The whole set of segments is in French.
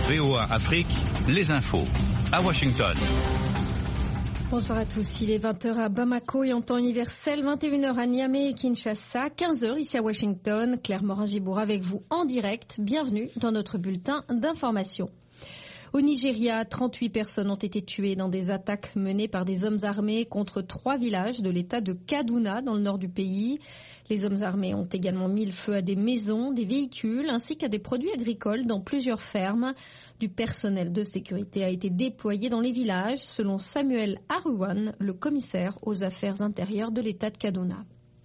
VOA Afrique, les infos. À Washington. Bonsoir à tous, il est 20h à Bamako et en temps universel, 21h à Niamey et Kinshasa, 15h ici à Washington. Claire Morin-Gibour avec vous en direct. Bienvenue dans notre bulletin d'information. Au Nigeria, 38 personnes ont été tuées dans des attaques menées par des hommes armés contre 3 villages de l'état de Kaduna dans le nord du pays. Les hommes armés ont également mis le feu à des maisons, des véhicules ainsi qu'à des produits agricoles dans plusieurs fermes. Du personnel de sécurité a été déployé dans les villages, selon Samuel Aruwan, le commissaire aux affaires intérieures de l'état de Kaduna.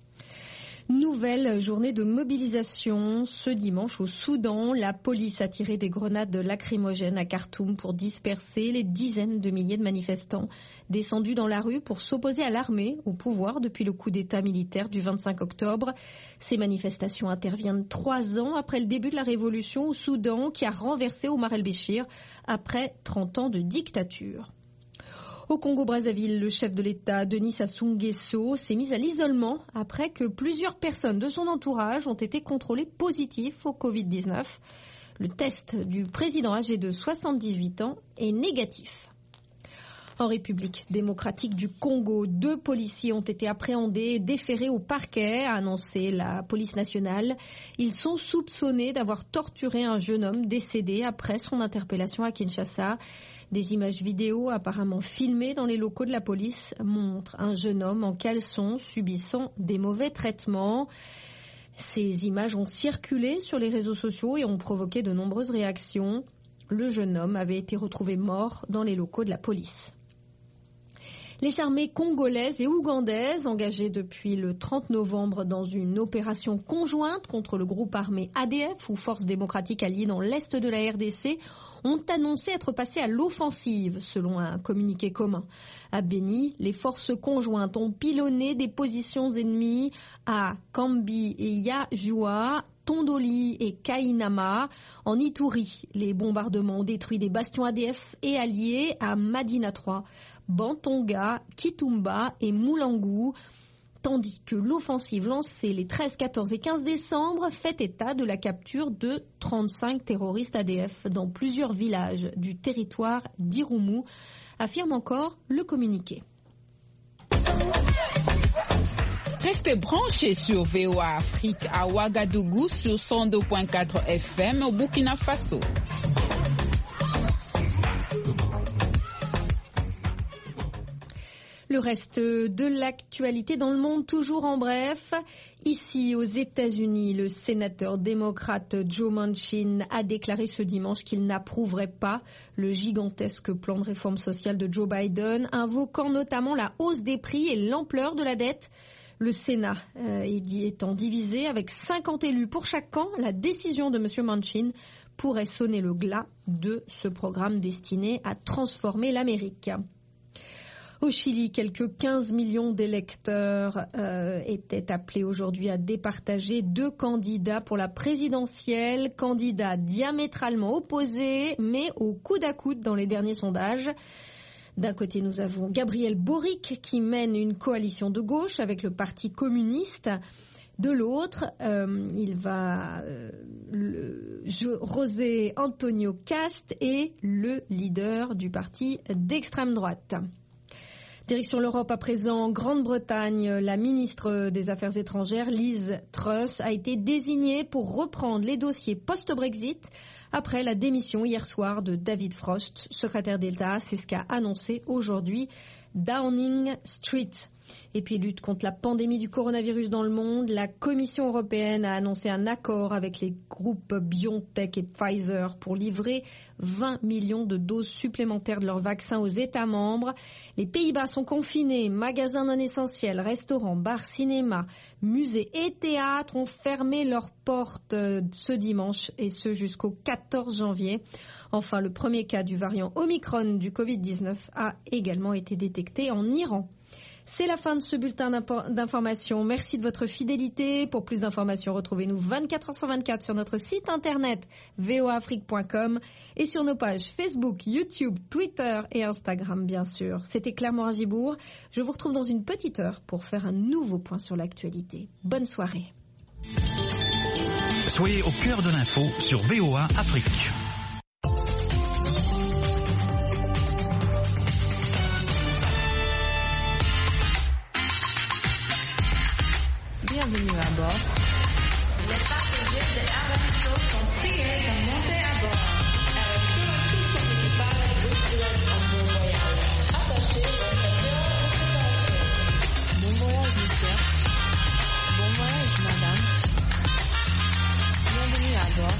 Nouvelle journée de mobilisation ce dimanche au Soudan. La police a tiré des grenades lacrymogènes à Khartoum pour disperser les dizaines de milliers de manifestants descendus dans la rue pour s'opposer à l'armée au pouvoir depuis le coup d'État militaire du 25 octobre. Ces manifestations interviennent 3 ans après le début de la révolution au Soudan qui a renversé Omar el-Béchir après 30 ans de dictature. Au Congo-Brazzaville, le chef de l'État, Denis Sassou Nguesso, s'est mis à l'isolement après que plusieurs personnes de son entourage ont été contrôlées positives au Covid-19. Le test du président âgé de 78 ans est négatif. En République démocratique du Congo, 2 policiers ont été appréhendés et déférés au parquet, a annoncé la police nationale. Ils sont soupçonnés d'avoir torturé un jeune homme décédé après son interpellation à Kinshasa. Des images vidéo apparemment filmées dans les locaux de la police montrent un jeune homme en caleçon subissant des mauvais traitements. Ces images ont circulé sur les réseaux sociaux et ont provoqué de nombreuses réactions. Le jeune homme avait été retrouvé mort dans les locaux de la police. Les armées congolaises et ougandaises, engagées depuis le 30 novembre dans une opération conjointe contre le groupe armé ADF ou Forces démocratiques alliées dans l'est de la RDC, ont annoncé être passées à l'offensive, selon un communiqué commun. À Beni, les forces conjointes ont pilonné des positions ennemies à Kambi et Yajua, Tondoli et Kainama. En Ituri, les bombardements ont détruit des bastions ADF et alliés à Madina 3, Bantonga, Kitumba et Moulangu, tandis que l'offensive lancée les 13, 14 et 15 décembre fait état de la capture de 35 terroristes ADF dans plusieurs villages du territoire d'Irumu, affirme encore le communiqué. Restez branchés sur VOA Afrique à Ouagadougou sur 102.4 FM au Burkina Faso. Le reste de l'actualité dans le monde, toujours en bref. Ici, aux États-Unis, le sénateur démocrate Joe Manchin a déclaré ce dimanche qu'il n'approuverait pas le gigantesque plan de réforme sociale de Joe Biden, invoquant notamment la hausse des prix et l'ampleur de la dette. Le Sénat étant divisé avec 50 élus pour chaque camp, la décision de M. Manchin pourrait sonner le glas de ce programme destiné à transformer l'Amérique. Au Chili, quelques 15 millions d'électeurs étaient appelés aujourd'hui à départager 2 candidats pour la présidentielle, candidats diamétralement opposés, mais au coude à coude dans les derniers sondages. D'un côté, nous avons Gabriel Boric qui mène une coalition de gauche avec le Parti communiste. De l'autre, il va José Antonio Cast est le leader du parti d'extrême droite. Direction l'Europe à présent, Grande-Bretagne, la ministre des Affaires étrangères, Liz Truss, a été désignée pour reprendre les dossiers post-Brexit après la démission hier soir de David Frost, secrétaire d'État. C'est ce qu'a annoncé aujourd'hui Downing Street. Et puis lutte contre la pandémie du coronavirus dans le monde, la Commission européenne a annoncé un accord avec les groupes BioNTech et Pfizer pour livrer 20 millions de doses supplémentaires de leurs vaccins aux États membres. Les Pays-Bas sont confinés, magasins non essentiels, restaurants, bars, cinémas, musées et théâtres ont fermé leurs portes ce dimanche et ce jusqu'au 14 janvier. Enfin, le premier cas du variant Omicron du Covid-19 a également été détecté en Iran. C'est la fin de ce bulletin d'information. Merci de votre fidélité. Pour plus d'informations, retrouvez-nous 24h/24 sur notre site internet voaafrique.com et sur nos pages Facebook, YouTube, Twitter et Instagram, bien sûr. C'était Claire Morin-Gibour. Je vous retrouve dans une petite heure pour faire un nouveau point sur l'actualité. Bonne soirée. Soyez au cœur de l'info sur VOA Afrique. Bienvenue à bord. Les passagers de RM Show sont priés de monter à bord. RM Show et tout son équipage vous souhaitent un bon voyage. Attachez vos ceintures de sécurité. Bon voyage, monsieur. Bon voyage, madame. Bienvenue à bord.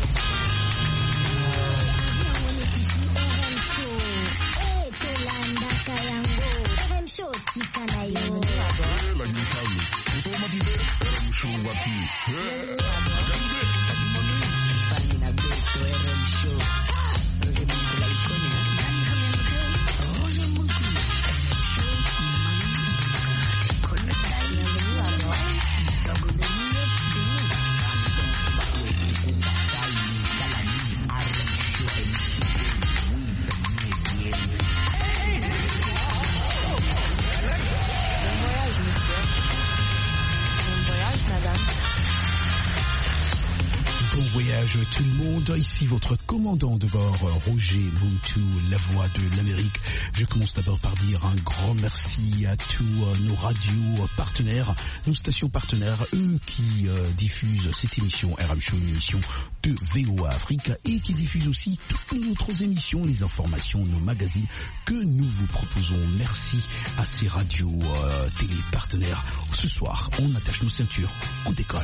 Tout le monde, ici votre commandant de bord, Roger Muntu, la voix de l'Amérique. Je commence d'abord par dire un grand merci à tous nos radios partenaires, nos stations partenaires, eux qui diffusent cette émission RM Show, une émission de VOA Afrique, et qui diffusent aussi toutes nos autres émissions, les informations, nos magazines que nous vous proposons. Merci à ces radios télé partenaires. Ce soir, on attache nos ceintures, on décolle.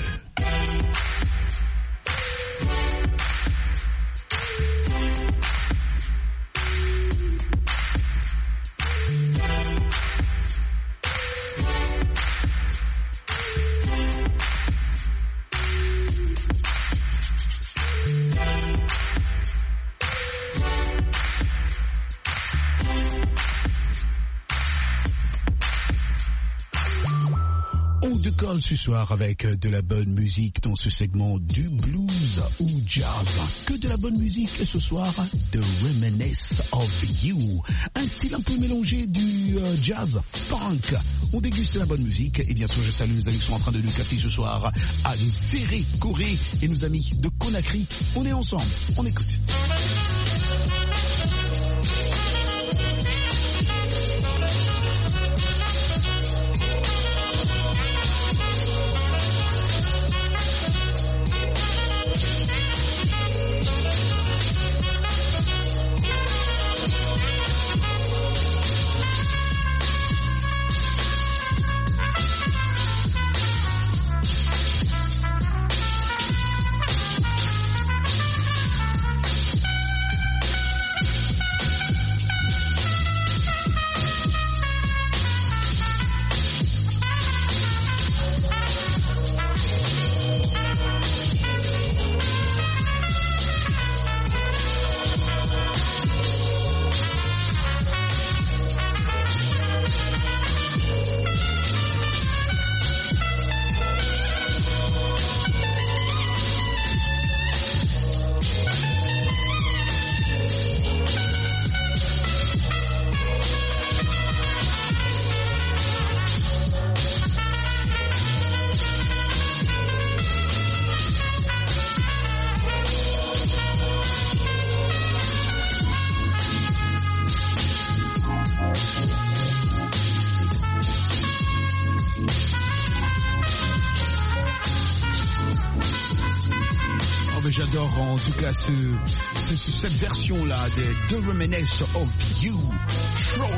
décolle ce soir avec de la bonne musique dans ce segment du blues ou jazz. Que de la bonne musique et ce soir, The Reminisce of You. Un style un peu mélangé du jazz funk. On déguste la bonne musique et bien sûr je salue nos amis qui sont en train de nous capter ce soir à Nzéré, Corée et nos amis de Conakry. On est ensemble, on écoute. J'adore en tout cas cette version-là de The Reminisce of You, Troy.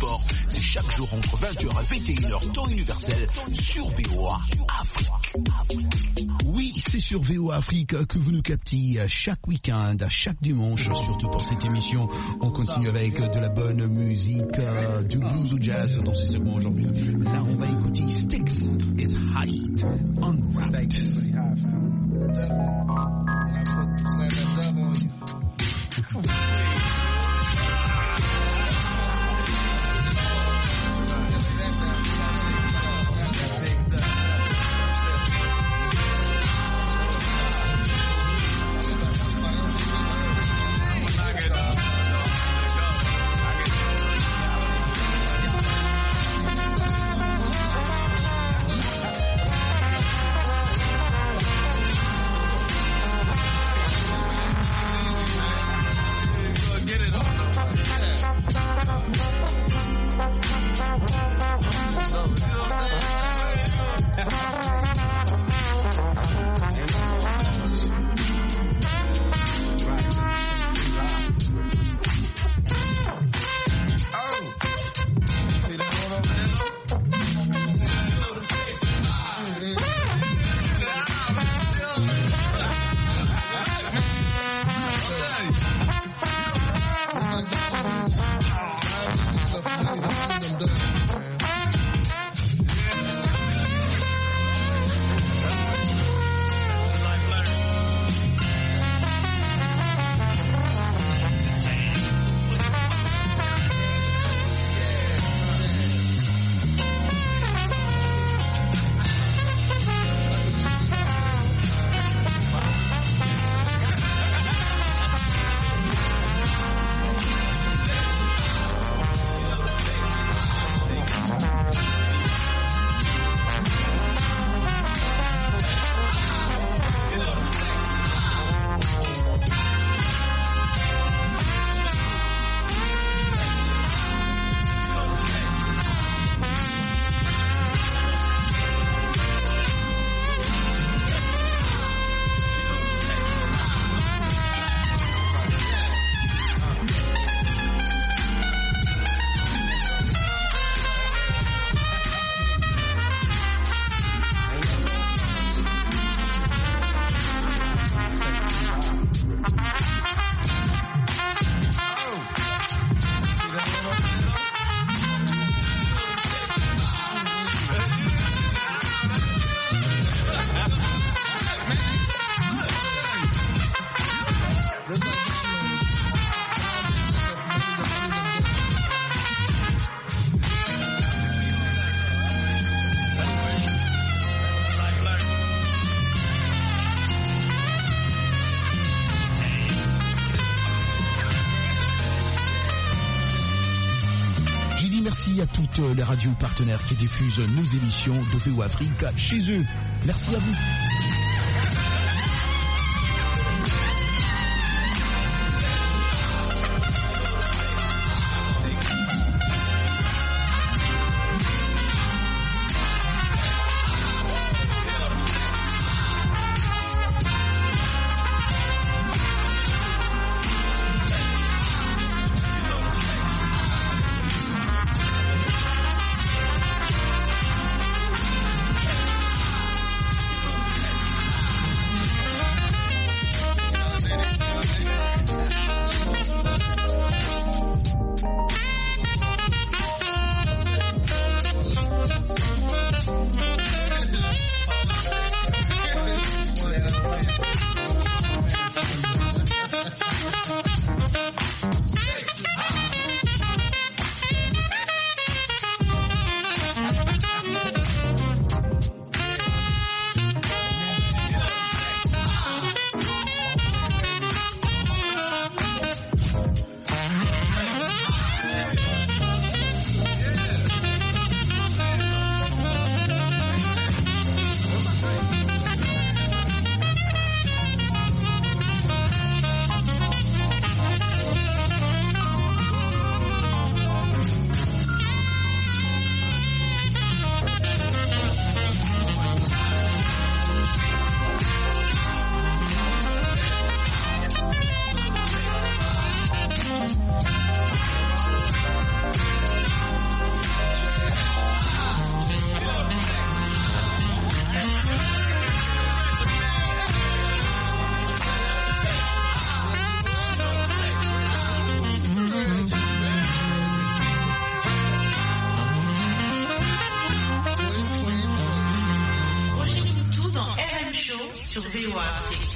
sport. C'est chaque jour entre 20h et 21h, temps universel, sur VOA Afrique. Oui, c'est sur VOA Afrique que vous nous captez chaque week-end, chaque dimanche, surtout pour cette émission. On continue avec de la bonne musique, du blues ou jazz dans ces segments aujourd'hui. Là, on va écouter Sticks is Height Unwrapped. Merci à toutes les radios partenaires qui diffusent nos émissions de VOA Afrique chez eux. Merci à vous. VOA Afrique.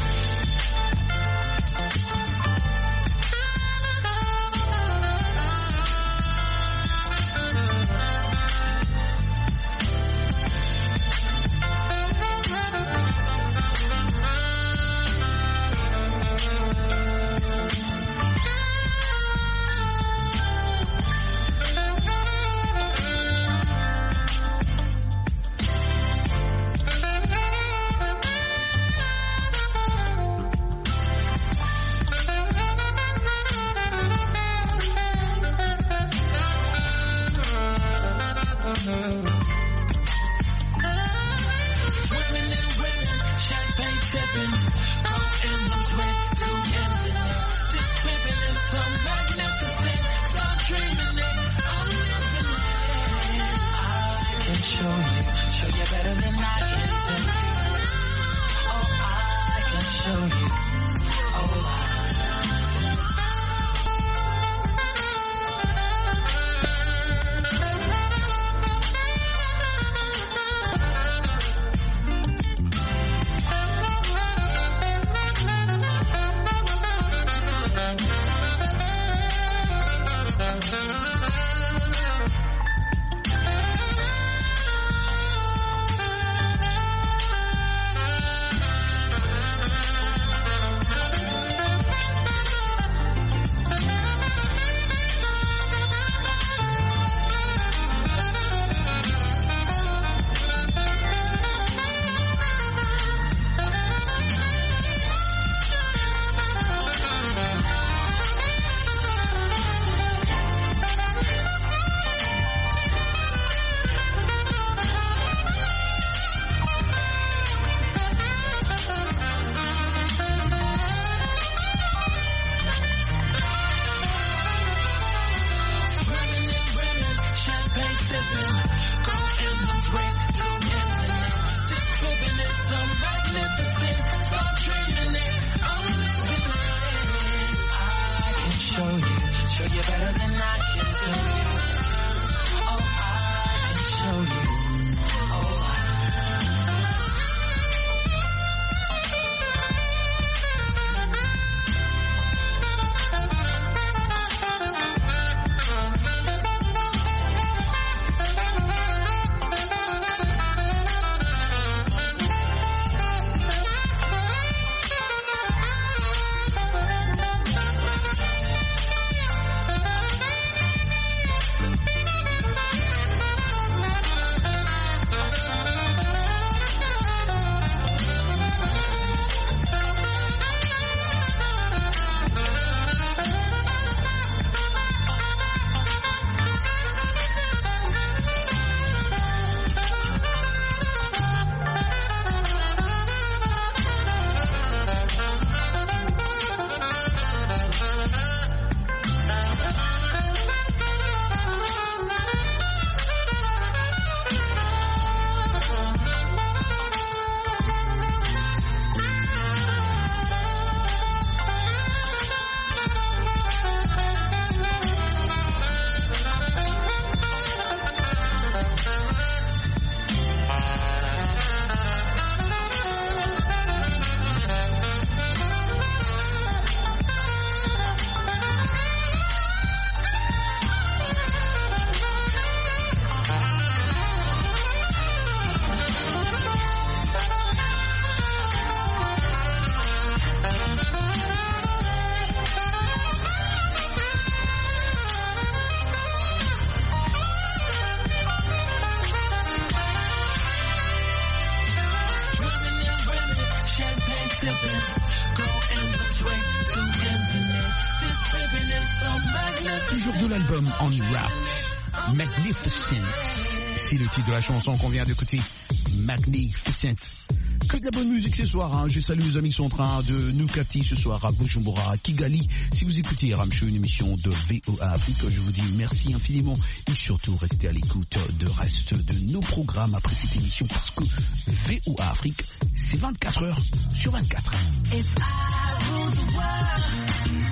Toujours de l'album Unwrapped, Magnificent. C'est le titre de la chanson qu'on vient d'écouter, Magnificent. Que de la bonne musique ce soir, hein. Je salue les amis qui sont en train de nous capter ce soir à Bujumbura, à Kigali. Si vous écoutez Ramshow, une émission de VOA Afrique, je vous dis merci infiniment et surtout restez à l'écoute de reste de nos programmes après cette émission parce que VOA Afrique, c'est 24 heures sur 24. If I rule the world,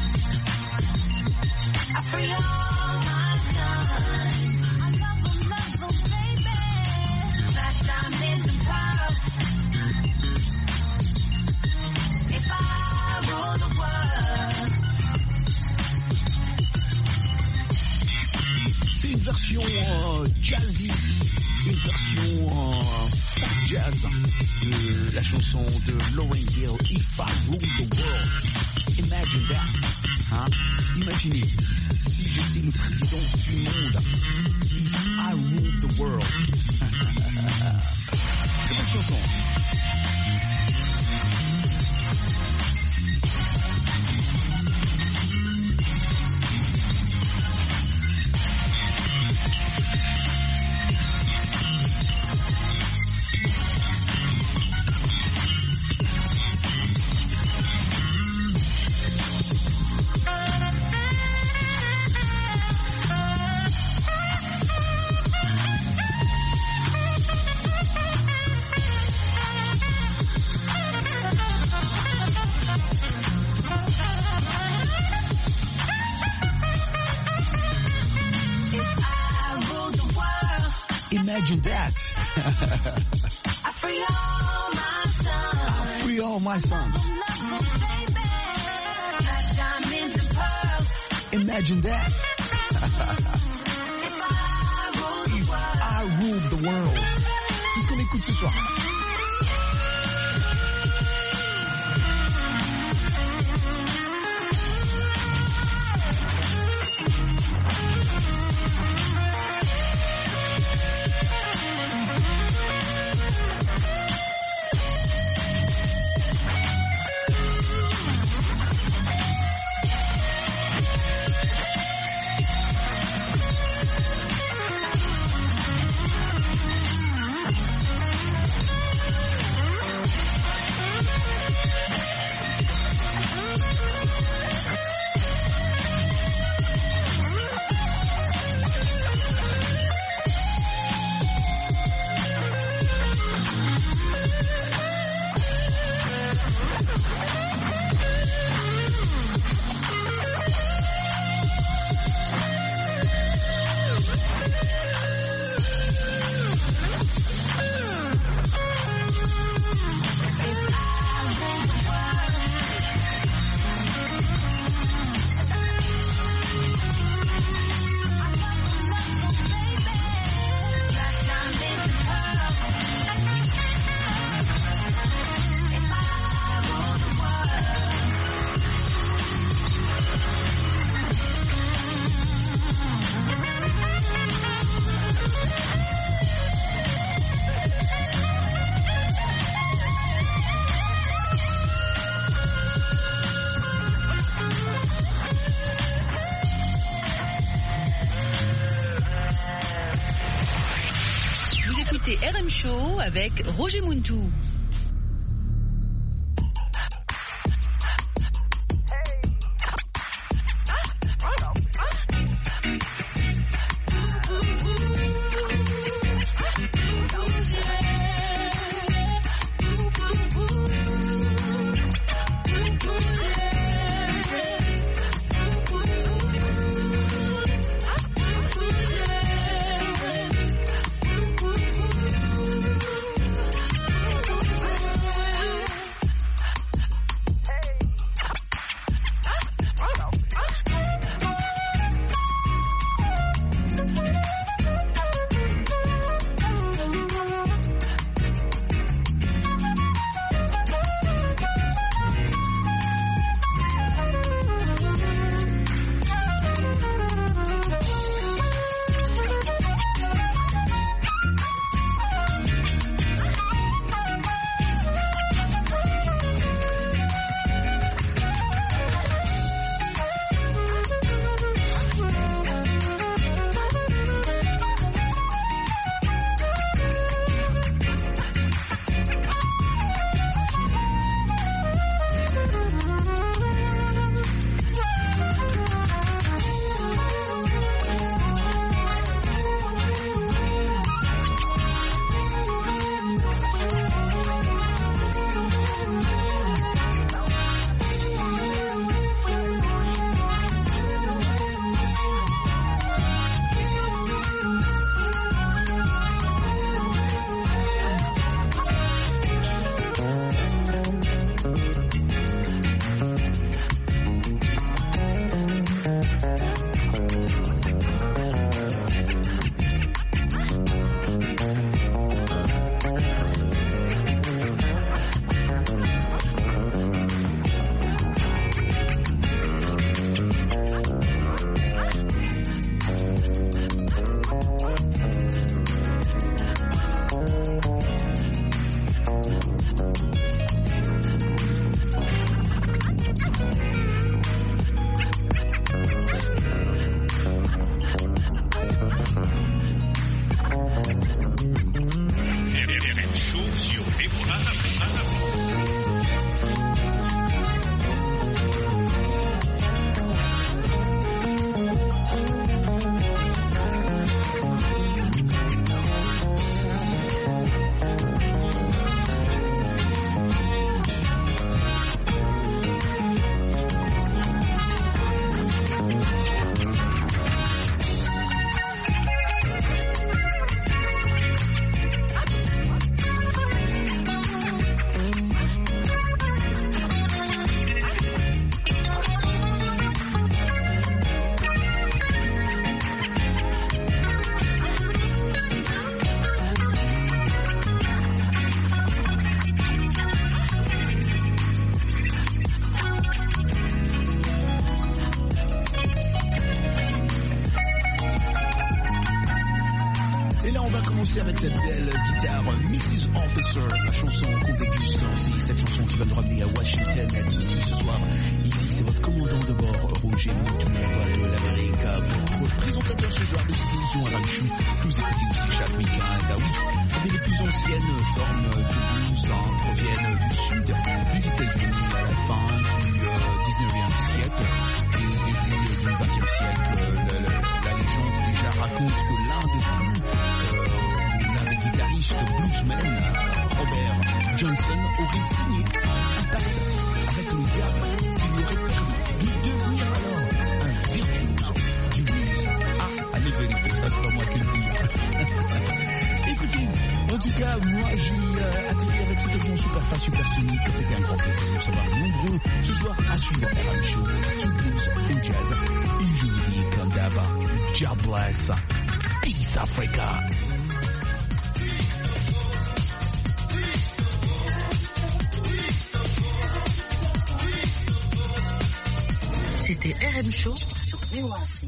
I free all my sons. I love them, baby. Black diamonds and pearls. version jazzy, une version funk jazz de la chanson de Lauryn Hill, If I Ruled the World. Imagine that. Hein? Imaginez si j'étais le président du monde. If I Ruled the World. C'est une chanson. Imagine that. I free all my sons. I free all my sons. Diamonds and pearls. Imagine that. If I ruled the world. C'est ce qu'on écoute ce soir. RM Show avec Roger Muntou. commencer avec cette belle guitare Mrs. Officer, la chanson qu'on déguste. C'est cette chanson qui va nous ramener à Washington DC ce soir. Ici, c'est votre commandant de bord, Roger Moutou, la voix de l'Amérique, votre présentateur ce soir de cette émission à Ranchou, que vous écoutez aussi chaque week-end. Ah oui, mais les plus anciennes formes de blues proviennent du sud des États-Unis à la fin du 19e siècle et au début du 20e siècle. La légende déjà raconte que l'un des guitaristes bluesmen, Robert Johnson, aurait signé un pacte avec le diable qui lui aurait permis de devenir alors un virtuose du blues. Ah, la vérité, ça c'est pas moi qui le dis. Écoutez, en tout cas, moi j'ai atterri avec cet avion super fin, super sonique. C'était un grand plaisir de vous savoir nombreux ce soir à suivre RM Show, tout blues ou jazz. Et je vous dis comme d'hab, God bless, Peace Africa. C'était RM Show sur VOA Afrique.